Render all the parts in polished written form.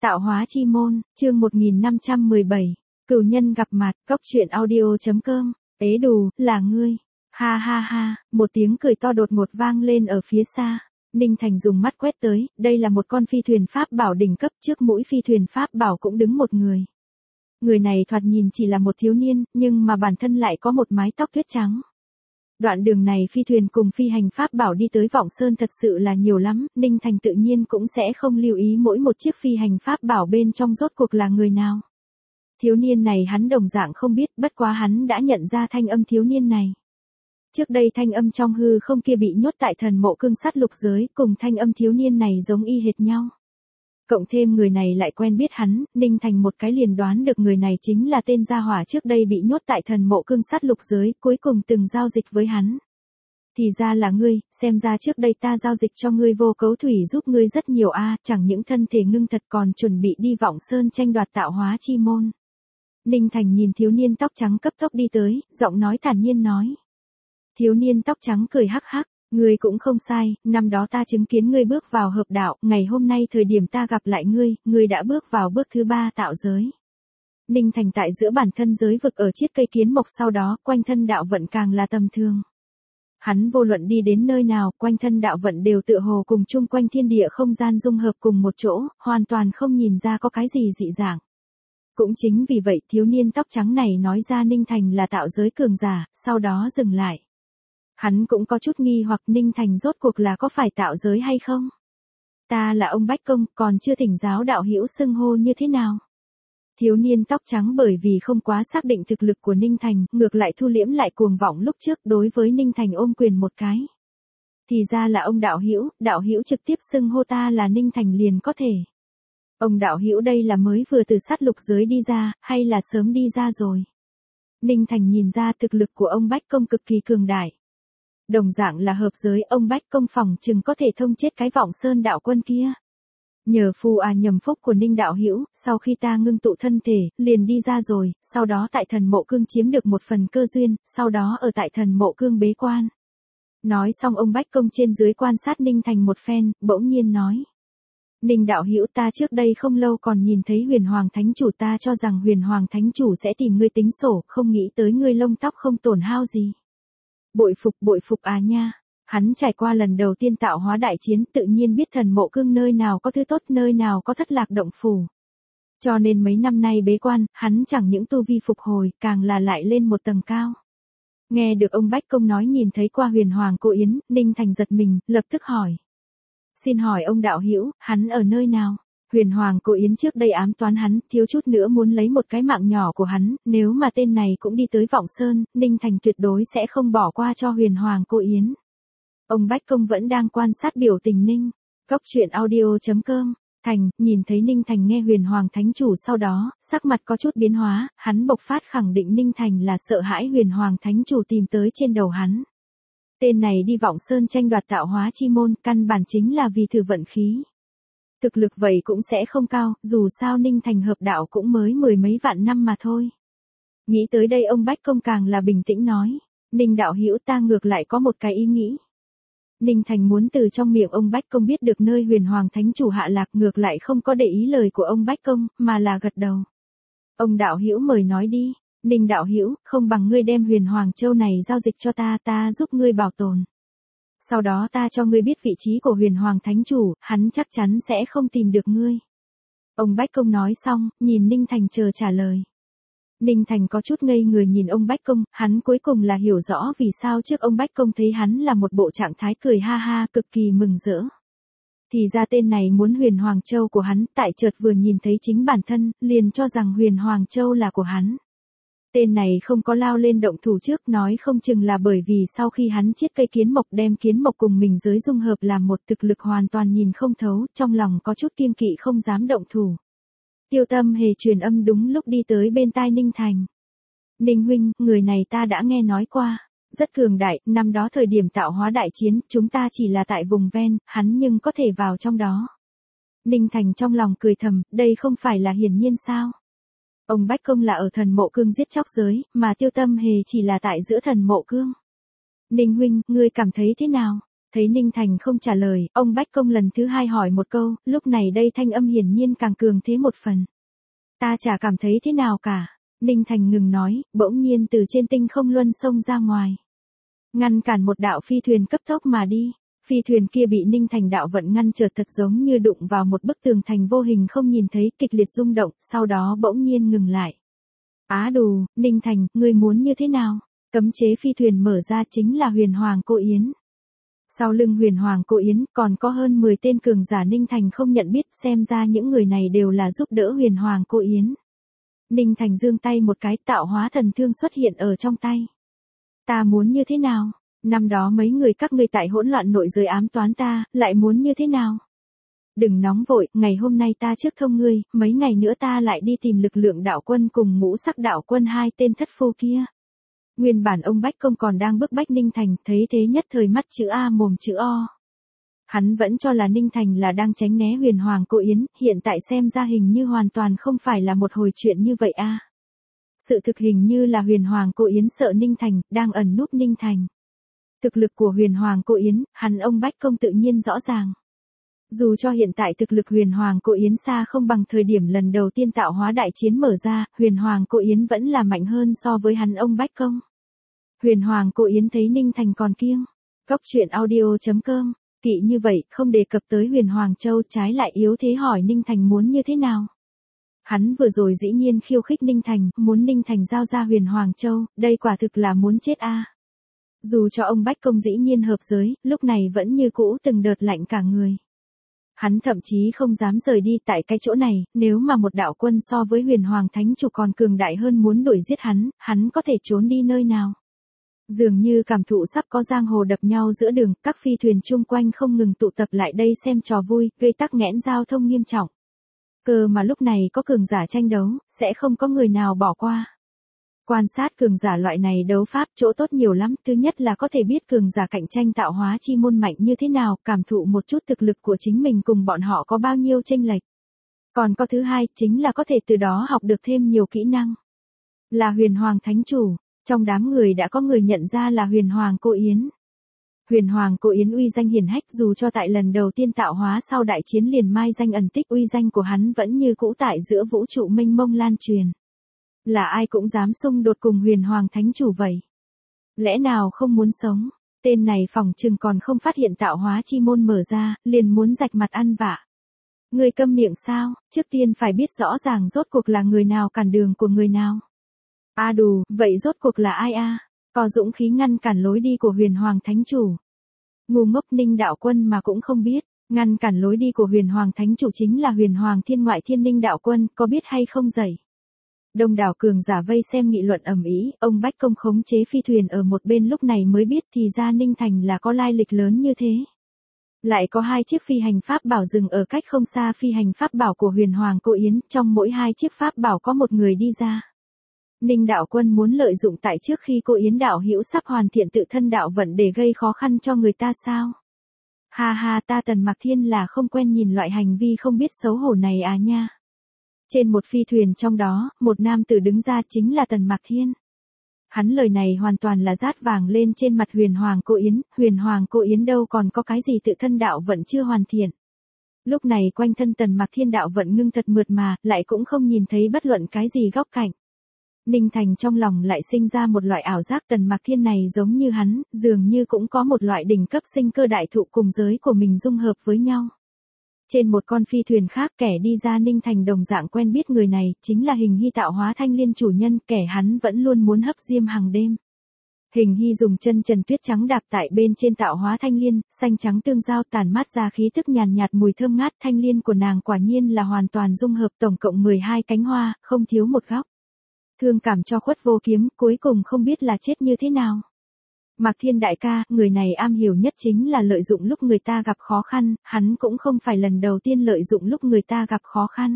Tạo hóa chi môn, chương 1517. Cửu nhân gặp mặt, cốc truyện audio.com. Ế đù, là ngươi. Ha ha ha, một tiếng cười to đột ngột vang lên ở phía xa. Ninh Thành dùng mắt quét tới, đây là một con phi thuyền pháp bảo đỉnh cấp, trước mũi phi thuyền pháp bảo cũng đứng một người. Người này thoạt nhìn chỉ là một thiếu niên, nhưng mà bản thân lại có một mái tóc tuyết trắng. Đoạn đường này phi thuyền cùng phi hành pháp bảo đi tới Vọng Sơn thật sự là nhiều lắm, Ninh Thành tự nhiên cũng sẽ không lưu ý mỗi một chiếc phi hành pháp bảo bên trong rốt cuộc là người nào. Thiếu niên này hắn đồng dạng không biết, bất quá hắn đã nhận ra thanh âm thiếu niên này. Trước đây thanh âm trong hư không kia bị nhốt tại thần mộ cương sắt lục giới, cùng thanh âm thiếu niên này giống y hệt nhau. Cộng thêm người này lại quen biết hắn, Ninh Thành một cái liền đoán được người này chính là tên gia hỏa trước đây bị nhốt tại thần mộ cương sắt lục giới, cuối cùng từng giao dịch với hắn. Thì ra là ngươi, xem ra trước đây ta giao dịch cho ngươi vô cấu thủy giúp ngươi rất nhiều chẳng những thân thể ngưng thật còn chuẩn bị đi Vọng Sơn tranh đoạt tạo hóa chi môn. Ninh Thành nhìn thiếu niên tóc trắng cấp tốc đi tới, giọng nói thản nhiên nói. Thiếu niên tóc trắng cười hắc hắc. Ngươi cũng không sai, năm đó ta chứng kiến ngươi bước vào hợp đạo, ngày hôm nay thời điểm ta gặp lại ngươi đã bước vào bước thứ 3 tạo giới. Ninh Thành tại giữa bản thân giới vực ở chiếc cây kiến mộc, sau đó quanh thân đạo vận càng là tầm thường. Hắn vô luận đi đến nơi nào, quanh thân đạo vận đều tựa hồ cùng chung quanh thiên địa không gian dung hợp cùng một chỗ, hoàn toàn không nhìn ra có cái gì dị dạng. Cũng chính vì vậy thiếu niên tóc trắng này nói ra Ninh Thành là tạo giới cường giả, sau đó dừng lại. Hắn cũng có chút nghi hoặc Ninh Thành rốt cuộc là có phải tạo giới hay không? Ta là ông Bách Công, còn chưa thỉnh giáo đạo hữu xưng hô như thế nào? Thiếu niên tóc trắng bởi vì không quá xác định thực lực của Ninh Thành, ngược lại thu liễm lại cuồng vọng lúc trước, đối với Ninh Thành ôm quyền một cái. Thì ra là ông đạo hữu trực tiếp xưng hô ta là Ninh Thành liền có thể. Ông đạo hữu đây là mới vừa từ sát lục giới đi ra, hay là sớm đi ra rồi? Ninh Thành nhìn ra thực lực của ông Bách Công cực kỳ cường đại. Đồng dạng là hợp giới, ông Bách Công phòng chừng có thể thông chết cái Vọng Sơn đạo quân kia. Nhờ phù nhầm phúc của Ninh đạo hữu, sau khi ta ngưng tụ thân thể, liền đi ra rồi, sau đó tại thần mộ cương chiếm được một phần cơ duyên, sau đó ở tại thần mộ cương bế quan. Nói xong ông Bách Công trên dưới quan sát Ninh Thành một phen, bỗng nhiên nói. Ninh đạo hữu, ta trước đây không lâu còn nhìn thấy Huyền Hoàng Thánh Chủ, ta cho rằng Huyền Hoàng Thánh Chủ sẽ tìm ngươi tính sổ, không nghĩ tới ngươi lông tóc không tổn hao gì. Bội phục nha. Hắn trải qua lần đầu tiên tạo hóa đại chiến, tự nhiên biết thần mộ cương nơi nào có thứ tốt, nơi nào có thất lạc động phủ. Cho nên mấy năm nay bế quan, hắn chẳng những tu vi phục hồi, càng là lại lên một tầng cao. Nghe được ông Bách Công nói nhìn thấy qua Huyền Hoàng Cô Yến, Ninh Thành giật mình, lập tức hỏi. Xin hỏi ông đạo hữu, hắn ở nơi nào? Huyền Hoàng Cô Yến trước đây ám toán hắn, thiếu chút nữa muốn lấy một cái mạng nhỏ của hắn, nếu mà tên này cũng đi tới Vọng Sơn, Ninh Thành tuyệt đối sẽ không bỏ qua cho Huyền Hoàng Cô Yến. Ông Bách Công vẫn đang quan sát biểu tình Ninh. Cốc truyện audio.com. Thành, nhìn thấy Ninh Thành nghe Huyền Hoàng Thánh Chủ sau đó, sắc mặt có chút biến hóa, hắn bộc phát khẳng định Ninh Thành là sợ hãi Huyền Hoàng Thánh Chủ tìm tới trên đầu hắn. Tên này đi Vọng Sơn tranh đoạt tạo hóa chi môn, căn bản chính là vì thử vận khí. Thực lực vậy cũng sẽ không cao, dù sao Ninh Thành hợp đạo cũng mới 10 mấy vạn năm mà thôi. Nghĩ tới đây ông Bách Công càng là bình tĩnh nói. Ninh đạo hữu, ta ngược lại có một cái ý nghĩ. Ninh Thành muốn từ trong miệng ông Bách Công biết được nơi Huyền Hoàng Thánh Chủ hạ lạc, ngược lại không có để ý lời của ông Bách Công, mà là gật đầu. Ông đạo hữu mời nói đi. Ninh đạo hữu, không bằng ngươi đem Huyền Hoàng Châu này giao dịch cho ta giúp ngươi bảo tồn. Sau đó ta cho ngươi biết vị trí của Huyền Hoàng Thánh Chủ, hắn chắc chắn sẽ không tìm được ngươi. Ông Bách Công nói xong, nhìn Ninh Thành chờ trả lời. Ninh Thành có chút ngây người nhìn ông Bách Công, hắn cuối cùng là hiểu rõ vì sao trước ông Bách Công thấy hắn là một bộ trạng thái cười ha ha cực kỳ mừng rỡ. Thì ra tên này muốn Huyền Hoàng Châu của hắn, tại chợt vừa nhìn thấy chính bản thân, liền cho rằng Huyền Hoàng Châu là của hắn. Tên này không có lao lên động thủ trước, nói không chừng là bởi vì sau khi hắn chiết cây kiến mộc đem kiến mộc cùng mình giới dung hợp làm một, thực lực hoàn toàn nhìn không thấu, trong lòng có chút kiêng kỵ không dám động thủ. Tiêu Tâm Hề truyền âm đúng lúc đi tới bên tai Ninh Thành. Ninh huynh, người này ta đã nghe nói qua, rất cường đại, năm đó thời điểm tạo hóa đại chiến, chúng ta chỉ là tại vùng ven, hắn nhưng có thể vào trong đó. Ninh Thành trong lòng cười thầm, đây không phải là hiển nhiên sao? Ông Bách Công là ở thần mộ cương giết chóc giới, mà Tiêu Tâm Hề chỉ là tại giữa thần mộ cương. Ninh huynh, ngươi cảm thấy thế nào? Thấy Ninh Thành không trả lời, ông Bách Công lần thứ hai hỏi một câu, lúc này đây thanh âm hiển nhiên càng cường thế một phần. Ta chả cảm thấy thế nào cả. Ninh Thành ngừng nói, bỗng nhiên từ trên tinh không luân xông ra ngoài. Ngăn cản một đạo phi thuyền cấp tốc mà đi. Phi thuyền kia bị Ninh Thành đạo vận ngăn trở thật giống như đụng vào một bức tường thành vô hình không nhìn thấy, kịch liệt rung động, sau đó bỗng nhiên ngừng lại. Á đù, Ninh Thành, ngươi muốn như thế nào? Cấm chế phi thuyền mở ra chính là Huyền Hoàng Cô Yến. Sau lưng Huyền Hoàng Cô Yến còn có hơn 10 tên cường giả Ninh Thành không nhận biết, xem ra những người này đều là giúp đỡ Huyền Hoàng Cô Yến. Ninh Thành giương tay một cái, tạo hóa thần thương xuất hiện ở trong tay. Ta muốn như thế nào? Năm đó mấy người các ngươi tại hỗn loạn nội giới ám toán ta, lại muốn như thế nào? Đừng nóng vội, ngày hôm nay ta trước thông ngươi, mấy ngày nữa ta lại đi tìm lực lượng đạo quân cùng ngũ sắc đạo quân hai tên thất phu kia. Nguyên bản ông Bách Công còn đang bức bách Ninh Thành, thấy thế nhất thời mắt chữ A mồm chữ O. Hắn vẫn cho là Ninh Thành là đang tránh né Huyền Hoàng Cô Yến, hiện tại xem ra hình như hoàn toàn không phải là một hồi chuyện như vậy a. Sự thực hình như là Huyền Hoàng Cô Yến sợ Ninh Thành, đang ẩn núp Ninh Thành. Thực lực của Huyền Hoàng Cô Yến, hắn ông Bách Công tự nhiên rõ ràng. Dù cho hiện tại thực lực Huyền Hoàng Cô Yến xa không bằng thời điểm lần đầu tiên tạo hóa đại chiến mở ra, Huyền Hoàng Cô Yến vẫn là mạnh hơn so với hắn ông Bách Công. Huyền Hoàng Cô Yến thấy Ninh Thành còn kiêng. Cóc truyện audio.com, kỵ như vậy, không đề cập tới Huyền Hoàng Châu, trái lại yếu thế hỏi Ninh Thành muốn như thế nào. Hắn vừa rồi dĩ nhiên khiêu khích Ninh Thành, muốn Ninh Thành giao ra Huyền Hoàng Châu, đây quả thực là muốn chết a. Dù cho ông Bách Công dĩ nhiên hợp giới, lúc này vẫn như cũ từng đợt lạnh cả người. Hắn thậm chí không dám rời đi tại cái chỗ này, nếu mà một đạo quân so với Huyền Hoàng Thánh Chủ còn cường đại hơn muốn đuổi giết hắn có thể trốn đi nơi nào. Dường như cảm thụ sắp có giang hồ đập nhau giữa đường, các phi thuyền chung quanh không ngừng tụ tập lại đây xem trò vui, gây tắc nghẽn giao thông nghiêm trọng. Cơ mà lúc này có cường giả tranh đấu, sẽ không có người nào bỏ qua. Quan sát cường giả loại này đấu pháp chỗ tốt nhiều lắm, thứ nhất là có thể biết cường giả cạnh tranh tạo hóa chi môn mạnh như thế nào, cảm thụ một chút thực lực của chính mình cùng bọn họ có bao nhiêu chênh lệch. Còn có thứ hai, chính là có thể từ đó học được thêm nhiều kỹ năng. Là Huyền Hoàng Thánh Chủ, trong đám người đã có người nhận ra là Huyền Hoàng Cô Yến. Huyền Hoàng Cô Yến uy danh hiển hách, dù cho tại lần đầu tiên tạo hóa sau đại chiến liền mai danh ẩn tích, uy danh của hắn vẫn như cũ tại giữa vũ trụ mênh mông lan truyền. Là ai cũng dám xung đột cùng Huyền Hoàng Thánh Chủ vậy? Lẽ nào không muốn sống? Tên này phỏng chừng còn không phát hiện tạo hóa chi môn mở ra, liền muốn rạch mặt ăn vạ. Người câm miệng sao? Trước tiên phải biết rõ ràng rốt cuộc là người nào cản đường của người nào. A đù, vậy rốt cuộc là ai a? Có dũng khí ngăn cản lối đi của Huyền Hoàng Thánh Chủ. Ngu ngốc Ninh đạo quân mà cũng không biết, ngăn cản lối đi của Huyền Hoàng Thánh Chủ chính là Huyền Hoàng Thiên Ngoại Thiên Ninh đạo quân, có biết hay không dậy? Đông đảo cường giả vây xem nghị luận ầm ĩ, ông Bách Công khống chế phi thuyền ở một bên lúc này mới biết thì ra Ninh Thành là có lai lịch lớn như thế. Lại có hai chiếc phi hành pháp bảo dừng ở cách không xa phi hành pháp bảo của Huyền Hoàng Cô Yến, trong mỗi hai chiếc pháp bảo có một người đi ra. Ninh đạo quân muốn lợi dụng tại trước khi Cô Yến đạo hữu sắp hoàn thiện tự thân đạo vận để gây khó khăn cho người ta sao? Ha ha, ta Tần Mạc Thiên là không quen nhìn loại hành vi không biết xấu hổ này à nha. Trên một phi thuyền trong đó, một nam tử đứng ra chính là Tần Mạc Thiên. Hắn lời này hoàn toàn là rát vàng lên trên mặt Huyền Hoàng Cô Yến, Huyền Hoàng Cô Yến đâu còn có cái gì tự thân đạo vận chưa hoàn thiện. Lúc này quanh thân Tần Mạc Thiên đạo vận ngưng thật mượt mà, lại cũng không nhìn thấy bất luận cái gì góc cạnh. Ninh Thành trong lòng lại sinh ra một loại ảo giác Tần Mạc Thiên này giống như hắn, dường như cũng có một loại đỉnh cấp sinh cơ đại thụ cùng giới của mình dung hợp với nhau. Trên một con phi thuyền khác kẻ đi ra Ninh Thành đồng dạng quen biết người này, chính là Hình Hy tạo hóa thanh liên chủ nhân, kẻ hắn vẫn luôn muốn hấp diêm hàng đêm. Hình Hy dùng chân trần tuyết trắng đạp tại bên trên tạo hóa thanh liên, xanh trắng tương giao tản mát ra khí tức nhàn nhạt mùi thơm ngát, thanh liên của nàng quả nhiên là hoàn toàn dung hợp tổng cộng 12 cánh hoa, không thiếu một góc. Thương cảm cho Khuất Vô Kiếm, cuối cùng không biết là chết như thế nào. Mạc Thiên đại ca, người này am hiểu nhất chính là lợi dụng lúc người ta gặp khó khăn, hắn cũng không phải lần đầu tiên lợi dụng lúc người ta gặp khó khăn.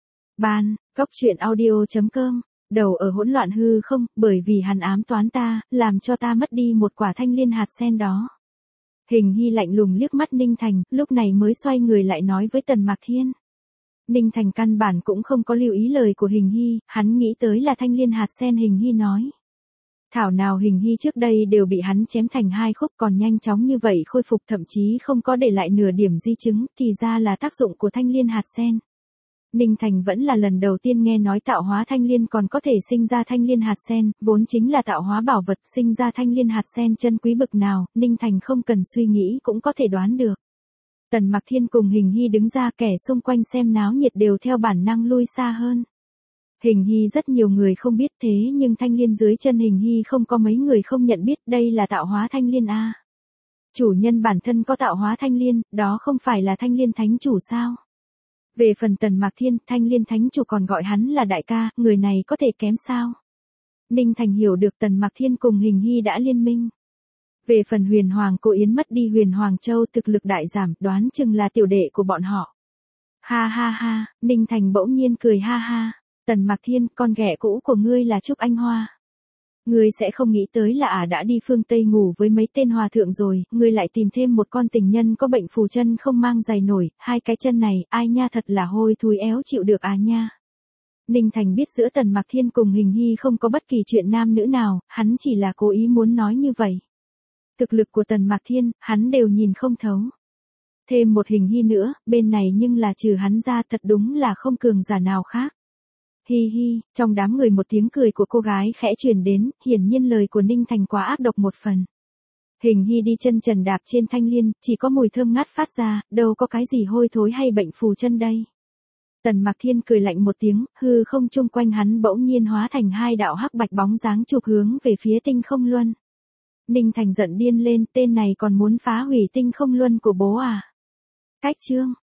Ban, Cóc truyện audio.com, đầu ở hỗn loạn hư không, bởi vì hắn ám toán ta, làm cho ta mất đi một quả thanh liên hạt sen đó. Hình Hy lạnh lùng liếc mắt Ninh Thành, lúc này mới xoay người lại nói với Tần Mạc Thiên. Ninh Thành căn bản cũng không có lưu ý lời của Hình Hy, hắn nghĩ tới là thanh liên hạt sen Hình Hy nói. Thảo nào Hình Hy trước đây đều bị hắn chém thành hai khúc, còn nhanh chóng như vậy khôi phục, thậm chí không có để lại nửa điểm di chứng, thì ra là tác dụng của thanh liên hạt sen. Ninh Thành vẫn là lần đầu tiên nghe nói tạo hóa thanh liên còn có thể sinh ra thanh liên hạt sen, vốn chính là tạo hóa bảo vật, sinh ra thanh liên hạt sen chân quý bực nào, Ninh Thành không cần suy nghĩ cũng có thể đoán được. Tần Mặc Thiên cùng Hình Hy đứng ra, kẻ xung quanh xem náo nhiệt đều theo bản năng lui xa hơn. Hình Hy rất nhiều người không biết, thế nhưng thanh liên dưới chân Hình Hy không có mấy người không nhận biết, đây là tạo hóa thanh liên a. Chủ nhân bản thân có tạo hóa thanh liên, đó không phải là thanh liên thánh chủ sao? Về phần Tần Mặc Thiên, thanh liên thánh chủ còn gọi hắn là đại ca, người này có thể kém sao? Ninh Thành hiểu được Tần Mặc Thiên cùng Hình Hy đã liên minh. Về phần Huyền Hoàng cô Yến mất đi Huyền Hoàng Châu, thực lực đại giảm, đoán chừng là tiểu đệ của bọn họ. Ha ha ha, Ninh Thành bỗng nhiên cười ha ha. Tần Mặc Thiên, con ghẻ cũ của ngươi là Trúc Anh Hoa. Ngươi sẽ không nghĩ tới là đã đi phương Tây ngủ với mấy tên hòa thượng rồi, ngươi lại tìm thêm một con tình nhân có bệnh phù chân không mang giày nổi, hai cái chân này, ai nha, thật là hôi thối éo chịu được nha. Ninh Thành biết giữa Tần Mặc Thiên cùng Hình Hy không có bất kỳ chuyện nam nữ nào, hắn chỉ là cố ý muốn nói như vậy. Thực lực của Tần Mặc Thiên, hắn đều nhìn không thấu. Thêm một Hình Hy nữa, bên này nhưng là trừ hắn ra thật đúng là không cường giả nào khác. Hi hi, trong đám người một tiếng cười của cô gái khẽ truyền đến, hiển nhiên lời của Ninh Thành quá ác độc một phần. Hình Hy đi chân trần đạp trên thanh liên, chỉ có mùi thơm ngát phát ra, đâu có cái gì hôi thối hay bệnh phù chân đây. Tần Mặc Thiên cười lạnh một tiếng, hư không chung quanh hắn bỗng nhiên hóa thành hai đạo hắc bạch bóng dáng chụp hướng về phía tinh không luân. Ninh Thành giận điên lên, tên này còn muốn phá hủy tinh không luân của bố à? Cách chương